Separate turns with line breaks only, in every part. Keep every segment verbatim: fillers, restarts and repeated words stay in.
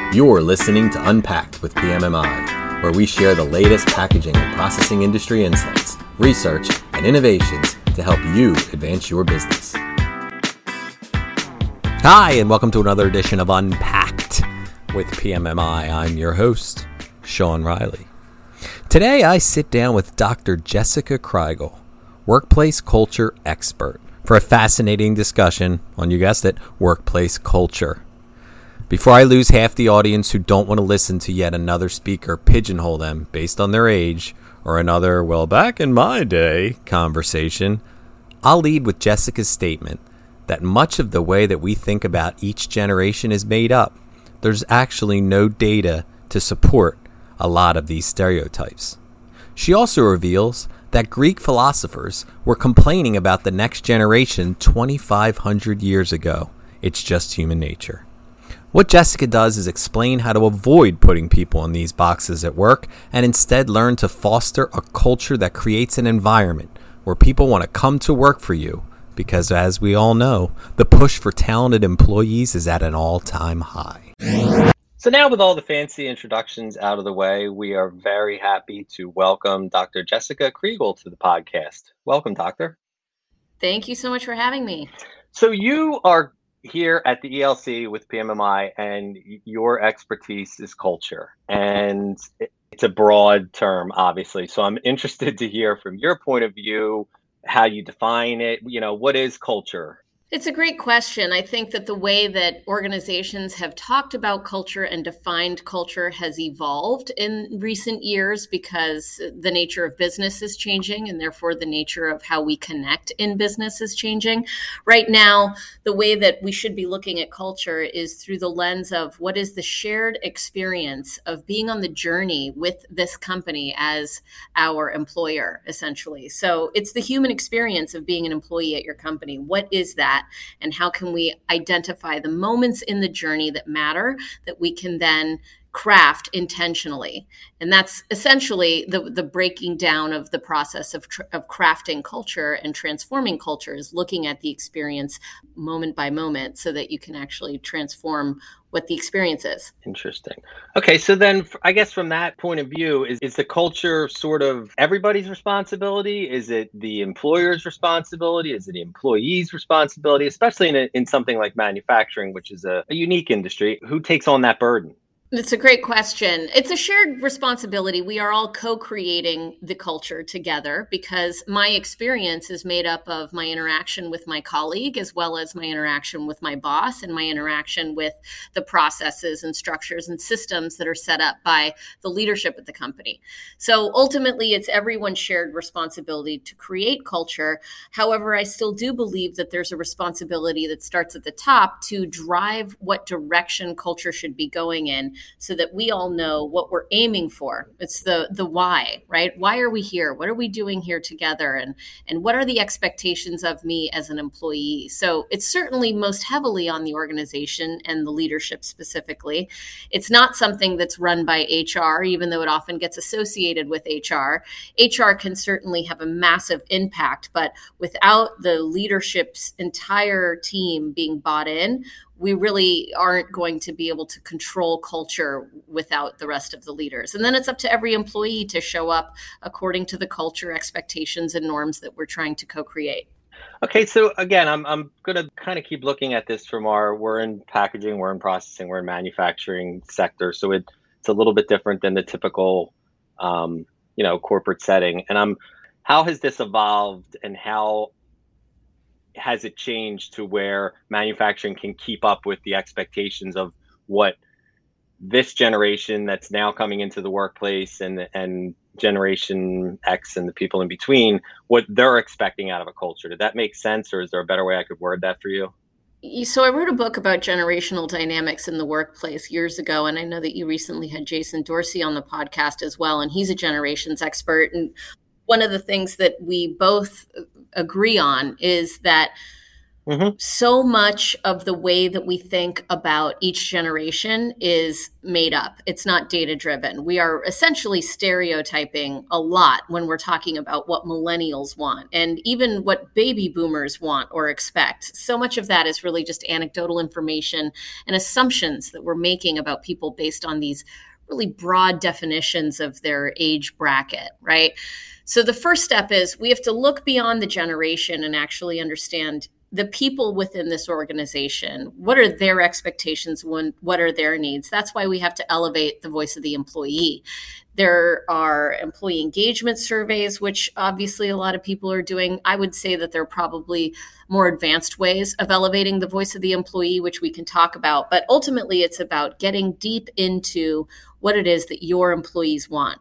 You're listening to Unpacked with P M M I, where we share the latest packaging and processing industry insights, research, and innovations to help you advance your business. Hi, and welcome to another edition of Unpacked with P M M I. I'm your host, Sean Riley. Today, I sit down with Doctor Jessica Kriegel, workplace culture expert, for a fascinating discussion on, you guessed it, workplace culture. Before I lose half the audience who don't want to listen to yet another speaker pigeonhole them based on their age or another, well, back in my day conversation, I'll lead with Jessica's statement that much of the way that we think about each generation is made up. There's actually no data to support a lot of these stereotypes. She also reveals that Greek philosophers were complaining about the next generation twenty-five hundred years ago. It's just human nature. What Jessica does is explain how to avoid putting people in these boxes at work and instead learn to foster a culture that creates an environment where people want to come to work for you because, as we all know, the push for talented employees is at an all-time high.
So now, with all the fancy introductions out of the way, we are very happy to welcome Doctor Jessica Kriegel to the podcast. Welcome, Doctor.
Thank you so much for having me.
So you are here at the E L C with P M M I, and your expertise is culture, and it's a broad term, obviously. So I'm interested to hear from your point of view how you define it. You know, what is culture?
It's a great question. I think that the way that organizations have talked about culture and defined culture has evolved in recent years because the nature of business is changing and therefore the nature of how we connect in business is changing. Right now, the way that we should be looking at culture is through the lens of what is the shared experience of being on the journey with this company as our employer, essentially. So it's the human experience of being an employee at your company. What is that? And how can we identify the moments in the journey that matter that we can then craft intentionally? And that's essentially the, the breaking down of the process of, tr- of crafting culture and transforming culture is looking at the experience moment by moment so that you can actually transform what the experience is.
Interesting. Okay, so then I guess from that point of view, is, is the culture sort of everybody's responsibility? Is it the employer's responsibility? Is it the employee's responsibility? Especially in, a, in something like manufacturing, which is a, a unique industry. Who takes on that burden?
It's a great question. It's a shared responsibility. We are all co-creating the culture together because my experience is made up of my interaction with my colleague as well as my interaction with my boss and my interaction with the processes and structures and systems that are set up by the leadership at the company. So ultimately, it's everyone's shared responsibility to create culture. However, I still do believe that there's a responsibility that starts at the top to drive what direction culture should be going in, so that we all know what we're aiming for. It's the the why, right? Why are we here? What are we doing here together? And, and what are the expectations of me as an employee? So it's certainly most heavily on the organization and the leadership specifically. It's not something that's run by H R, even though it often gets associated with H R. H R can certainly have a massive impact, but without the leadership's entire team being bought in, we really aren't going to be able to control culture without the rest of the leaders. And then it's up to every employee to show up according to the culture, expectations, and norms that we're trying to co-create.
Okay, so again, I'm I'm going to kind of keep looking at this from our, we're in packaging, we're in processing, we're in manufacturing sector. So it, it's a little bit different than the typical, um, you know, corporate setting. And I'm, how has this evolved and how has it changed to where manufacturing can keep up with the expectations of what this generation that's now coming into the workplace and and Generation X and the people in between, what they're expecting out of a culture? Did that make sense, or is there a better way I could word that for you?
So I wrote a book about generational dynamics in the workplace years ago, and I know that you recently had Jason Dorsey on the podcast as well, and he's a generations expert. And one of the things that we both agree on is that
Mm-hmm.
So much of the way that we think about each generation is made up. It's not data driven. We are essentially stereotyping a lot when we're talking about what millennials want and even what baby boomers want or expect. So much of that is really just anecdotal information and assumptions that we're making about people based on these really broad definitions of their age bracket, right? So the first step is we have to look beyond the generation and actually understand the people within this organization. What are their expectations? When, what are their needs? That's why we have to elevate the voice of the employee. There are employee engagement surveys, which obviously a lot of people are doing. I would say that there are probably more advanced ways of elevating the voice of the employee, which we can talk about. But ultimately, it's about getting deep into what it is that your employees want.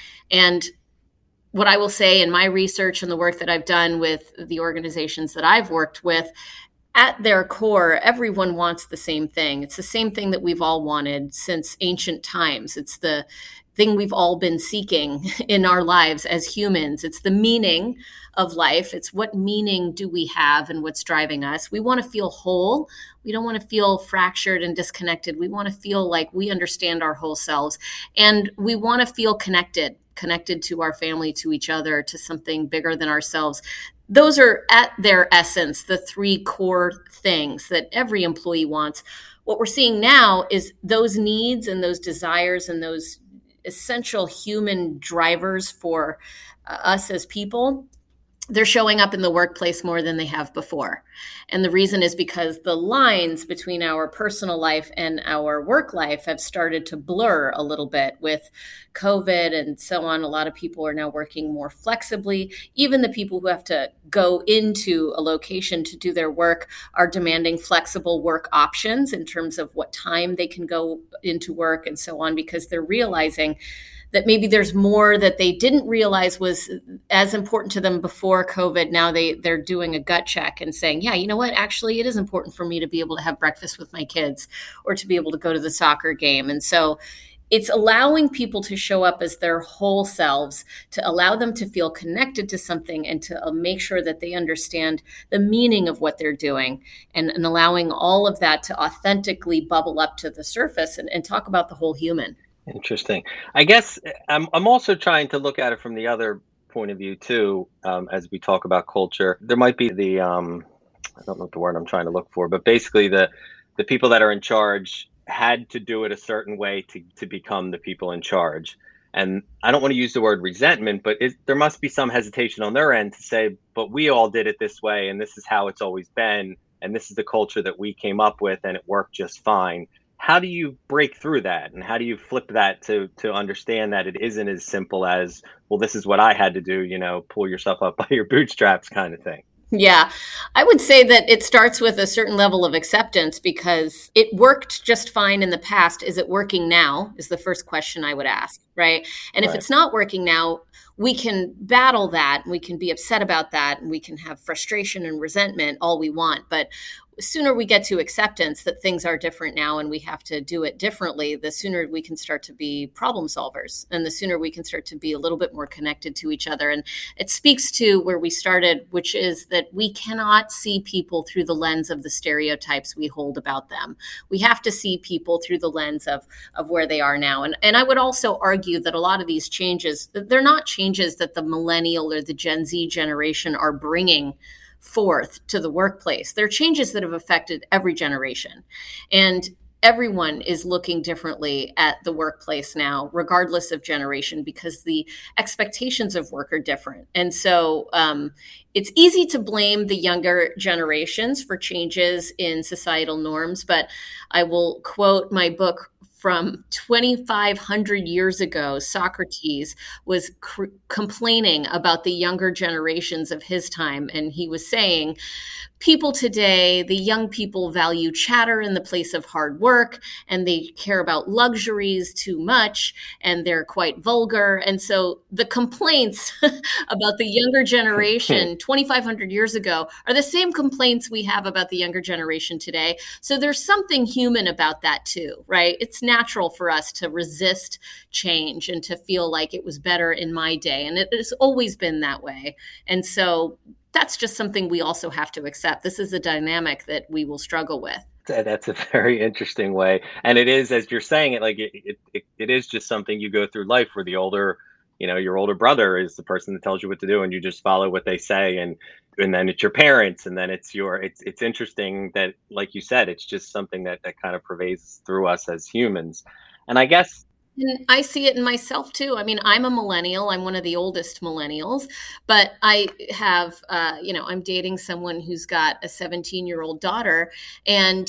And what I will say in my research and the work that I've done with the organizations that I've worked with, at their core, everyone wants the same thing. It's the same thing that we've all wanted since ancient times. It's the thing we've all been seeking in our lives as humans. It's the meaning of life. It's what meaning do we have and what's driving us. We want to feel whole. We don't want to feel fractured and disconnected. We want to feel like we understand our whole selves. And we want to feel connected. connected to our family, to each other, to something bigger than ourselves. Those are at their essence, the three core things that every employee wants. What we're seeing now is those needs and those desires and those essential human drivers for uh, us as people, they're showing up in the workplace more than they have before. And the reason is because the lines between our personal life and our work life have started to blur a little bit with COVID and so on. A lot of people are now working more flexibly. Even the people who have to go into a location to do their work are demanding flexible work options in terms of what time they can go into work and so on, because they're realizing that maybe there's more that they didn't realize was as important to them before COVID. Now they, they're doing a gut check and saying, yeah, you know what, actually it is important for me to be able to have breakfast with my kids or to be able to go to the soccer game. And so it's allowing people to show up as their whole selves, to allow them to feel connected to something and to make sure that they understand the meaning of what they're doing, and, and allowing all of that to authentically bubble up to the surface and, and talk about the whole human.
Interesting. I guess I'm I'm also trying to look at it from the other point of view too. Um, as we talk about culture, there might be the um, I don't know what the word I'm trying to look for, but basically the the people that are in charge had to do it a certain way to to become the people in charge. And I don't want to use the word resentment, but it, there must be some hesitation on their end to say, but we all did it this way, and this is how it's always been, and this is the culture that we came up with, and it worked just fine. How do you break through that? And how do you flip that to to understand that it isn't as simple as, well, this is what I had to do, you know, pull yourself up by your bootstraps kind of thing?
Yeah, I would say that it starts with a certain level of acceptance, because it worked just fine in the past. Is it working now? Is the first question I would ask, right? And if
Right.
it's not working now, we can battle that. We can be upset about that. And we can have frustration and resentment all we want. But the sooner we get to acceptance that things are different now and we have to do it differently, the sooner we can start to be problem solvers, and the sooner we can start to be a little bit more connected to each other. And it speaks to where we started, which is that we cannot see people through the lens of the stereotypes we hold about them. We have to see people through the lens of, of where they are now. And, and I would also argue that a lot of these changes, they're not changes that the millennial or the Gen Z generation are bringing forth to the workplace. They're changes that have affected every generation. And everyone is looking differently at the workplace now, regardless of generation, because the expectations of work are different. And so um, it's easy to blame the younger generations for changes in societal norms, but I will quote my book from twenty-five hundred years ago. Socrates was cr- complaining about the younger generations of his time. And he was saying, people today, the young people value chatter in the place of hard work, and they care about luxuries too much, and they're quite vulgar. And so the complaints about the younger generation twenty-five hundred years ago are the same complaints we have about the younger generation today. So there's something human about that too, right? It's natural for us to resist change and to feel like it was better in my day. And it has always been that way. And so that's just something we also have to accept. This is a dynamic that we will struggle with.
That's a very interesting way. And it is, as you're saying it, like it, it, it, it is just something you go through life where the older, you know, your older brother is the person that tells you what to do and you just follow what they say. And, and then it's your parents and then it's your, it's, it's interesting that, like you said, it's just something that, that kind of pervades through us as humans. And I guess
And I see it in myself too. I mean, I'm a millennial. I'm one of the oldest millennials, but I have, uh, you know, I'm dating someone who's got a seventeen year old daughter, and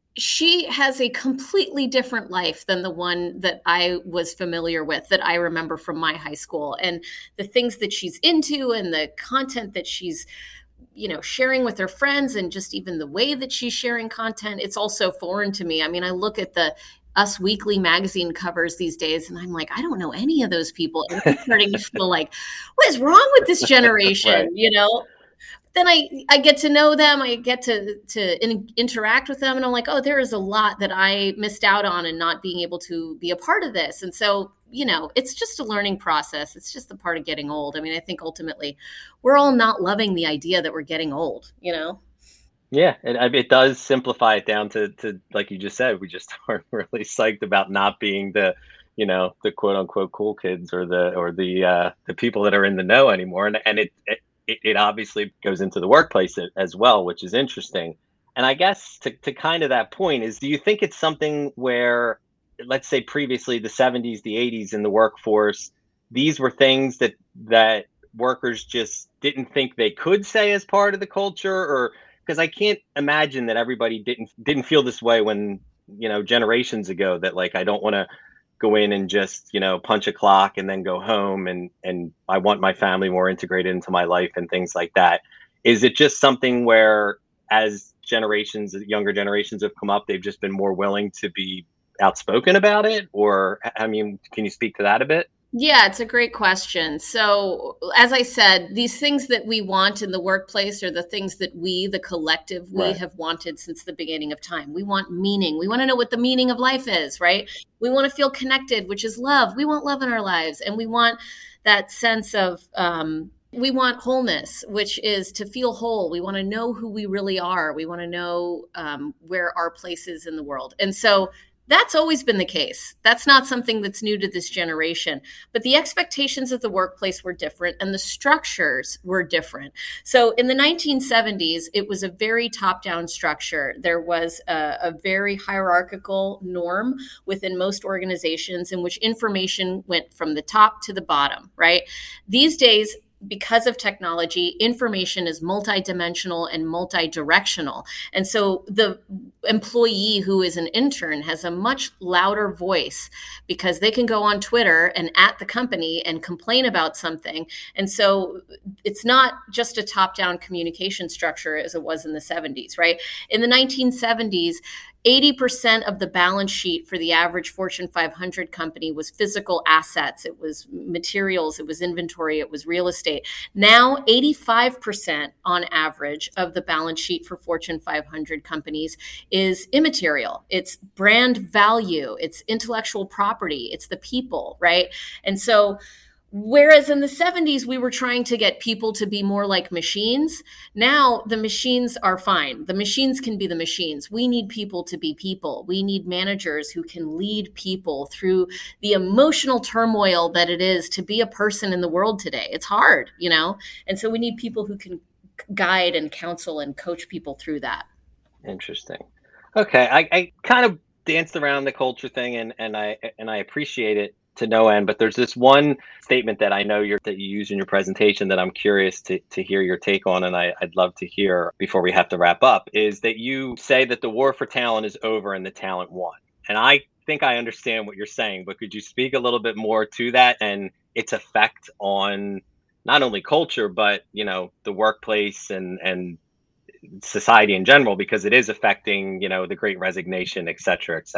she has a completely different life than the one that I was familiar with, that I remember from my high school, and the things that she's into and the content that she's, you know, sharing with her friends, and just even the way that she's sharing content. It's also foreign to me. I mean, I look at the Us Weekly magazine covers these days, and I'm like, I don't know any of those people. And I'm starting to feel like, what is wrong with this generation?
Right.
You know, then I, I get to know them. I get to, to in, interact with them. And I'm like, oh, there is a lot that I missed out on and not being able to be a part of this. And so, you know, it's just a learning process. It's just a part of getting old. I mean, I think ultimately we're all not loving the idea that we're getting old, you know?
Yeah, it, it does simplify it down to, to, like you just said, we just aren't really psyched about not being the, you know, the quote unquote cool kids or the, or the, uh, the people that are in the know anymore. And, and it, it, it obviously goes into the workplace as well, which is interesting. And I guess to, to kind of that point is, do you think it's something where, let's say previously the seventies, the eighties in the workforce, these were things that, that workers just didn't think they could say as part of the culture? Or, because I can't imagine that everybody didn't didn't feel this way when, you know, generations ago, that like, I don't want to go in and just, you know, punch a clock and then go home, and and I want my family more integrated into my life and things like that. Is it just something where, as generations, younger generations have come up, they've just been more willing to be outspoken about it? Or, I mean, can you speak to that a bit?
Yeah, it's a great question. So, as I said, these things that we want in the workplace are the things that we, the collective, we
Right.
have wanted since the beginning of time. We want meaning. We want to know what the meaning of life is, right? We want to feel connected, which is love. We want love in our lives. And we want that sense of, um, we want wholeness, which is to feel whole. We want to know who we really are. We want to know um, where our place is in the world. And so, that's always been the case. That's not something that's new to this generation. But the expectations of the workplace were different and the structures were different. So in the nineteen seventies, it was a very top-down structure. There was a, a very hierarchical norm within most organizations in which information went from the top to the bottom, right? These days, because of technology, information is multidimensional and multi-directional. And so the employee who is an intern has a much louder voice because they can go on Twitter and at the company and complain about something. And so it's not just a top-down communication structure as it was in the seventies, right? In the nineteen seventies, eighty percent of the balance sheet for the average Fortune five hundred company was physical assets. It was materials, it was inventory, it was real estate. Now, eighty-five percent on average of the balance sheet for Fortune five hundred companies is immaterial. It's brand value, it's intellectual property, it's the people, right? And so, whereas in the seventies, we were trying to get people to be more like machines. Now the machines are fine. The machines can be the machines. We need people to be people. We need managers who can lead people through the emotional turmoil that it is to be a person in the world today. It's hard, you know? And so we need people who can guide and counsel and coach people through that.
Interesting. Okay. I, I kind of danced around the culture thing, and, and I and I appreciate it to no end, but there's this one statement that I know you're, that you use in your presentation that I'm curious to, to hear your take on, and I, I'd love to hear before we have to wrap up, is that you say that the war for talent is over and the talent won. And I think I understand what you're saying, but could you speak a little bit more to that and its effect on not only culture, but, you know, the workplace and, and society in general, because it is affecting, you know, the Great Resignation, et cetera, et cetera.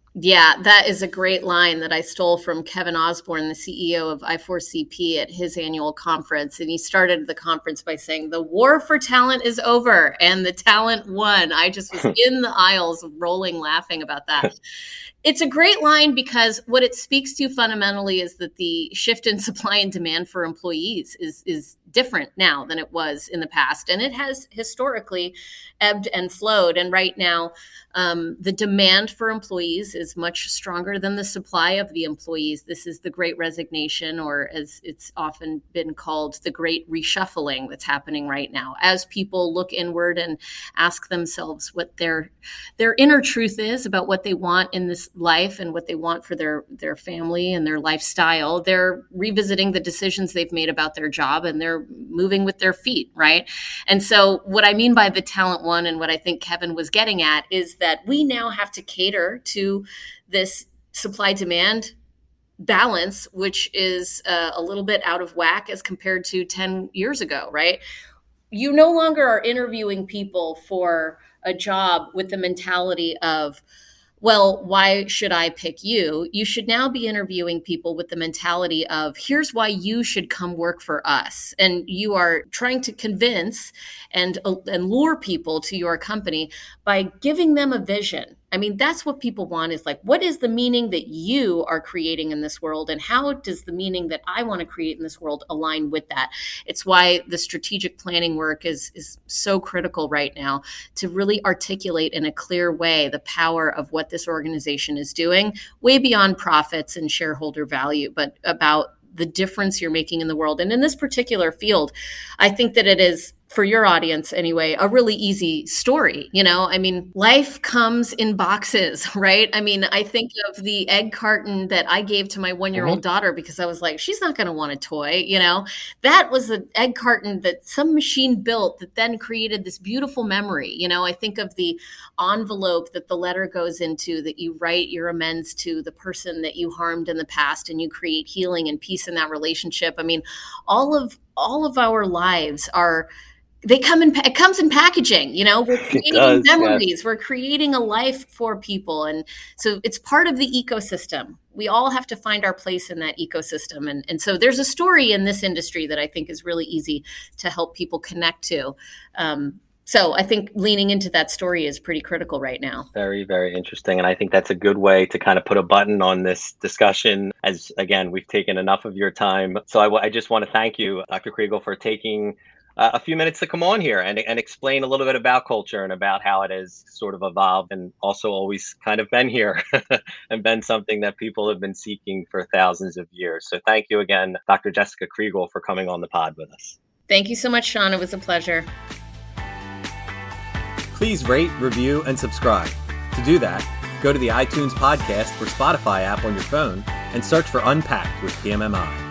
Yeah, that is a great line that I stole from Kevin Osborne, the C E O of I four C P, at his annual conference. And he started the conference by saying, "The war for talent is over and the talent won." I just was in the aisles rolling laughing about that. It's a great line because what it speaks to fundamentally is that the shift in supply and demand for employees is, is different now than it was in the past. And it has historically ebbed and flowed. And right now, um, the demand for employees is much stronger than the supply of the employees. This is the great resignation, or as it's often been called, the great reshuffling that's happening right now as people look inward and ask themselves what their their inner truth is about what they want in this life and what they want for their, their family and their lifestyle. They're revisiting the decisions they've made about their job, and they're moving with their feet, right? And so what I mean by the talent one, and what I think Kevin was getting at, is that we now have to cater to this supply-demand balance, which is uh, a little bit out of whack as compared to ten years ago, right? You no longer are interviewing people for a job with the mentality of, well, why should I pick you? You should now be interviewing people with the mentality of, here's why you should come work for us. And you are trying to convince and, uh, and lure people to your company by giving them a vision. I mean, that's what people want, is like, what is the meaning that you are creating in this world? And how does the meaning that I want to create in this world align with that? It's why the strategic planning work is, is so critical right now, to really articulate in a clear way the power of what this organization is doing, way beyond profits and shareholder value, but about the difference you're making in the world. And in this particular field, I think that it is, for your audience anyway, a really easy story. You know, I mean, life comes in boxes, right? I mean, I think of the egg carton that I gave to my one-year-old mm-hmm. daughter because I was like, she's not going to want a toy. You know, that was an egg carton that some machine built that then created this beautiful memory. You know, I think of the envelope that the letter goes into, that you write your amends to the person that you harmed in the past, and you create healing and peace in that relationship. I mean, all of all of our lives are, they come in, it comes in packaging, you know, we're creating does, memories, yes. We're creating a life for people. And so it's part of the ecosystem. We all have to find our place in that ecosystem. And, and so there's a story in this industry that I think is really easy to help people connect to. Um, so I think leaning into that story is pretty critical right now.
Very, very interesting. And I think that's a good way to kind of put a button on this discussion, as, again, we've taken enough of your time. So I, w- I just want to thank you, Doctor Kriegel, for taking Uh, a few minutes to come on here and, and explain a little bit about culture and about how it has sort of evolved and also always kind of been here and been something that people have been seeking for thousands of years. So thank you again, Doctor Jessica Kriegel, for coming on the pod with us.
Thank you so much, Sean. It was a pleasure.
Please rate, review, and subscribe. To do that, go to the iTunes podcast or Spotify app on your phone and search for Unpacked with P M M I.